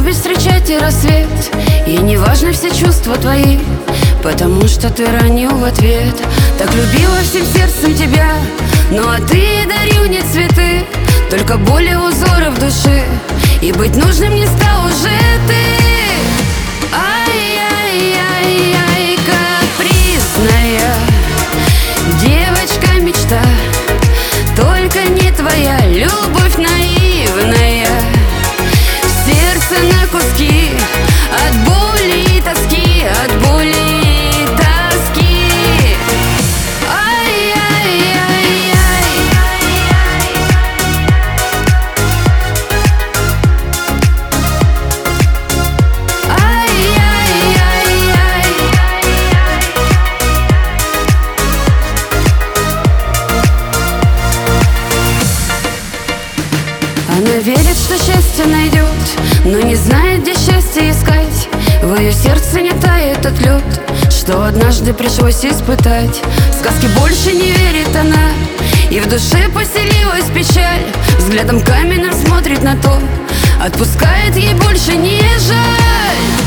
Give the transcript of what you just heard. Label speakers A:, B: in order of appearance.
A: любишь встречать и рассвет, и не важны все чувства твои, потому что ты ранил в ответ. Так любила всем сердцем тебя, ну а ты дарил не цветы, только боль и узоры в душе, и быть нужным не стал уже ты. Ай-яй-яй-яй, капризная девочка-мечта, только не твоя любовь наивная. Сердце на куски от боли и тоски, от боли и тоски. Ай-яй-яй-яй. Ай-яй-яй-яй. Она верит, что счастье найдет, но не знает, где счастье искать. В ее сердце не тает тот лед, что однажды пришлось испытать. В сказки больше не верит она, и в душе поселилась печаль. Взглядом каменным смотрит на то, отпускает ей больше не жаль.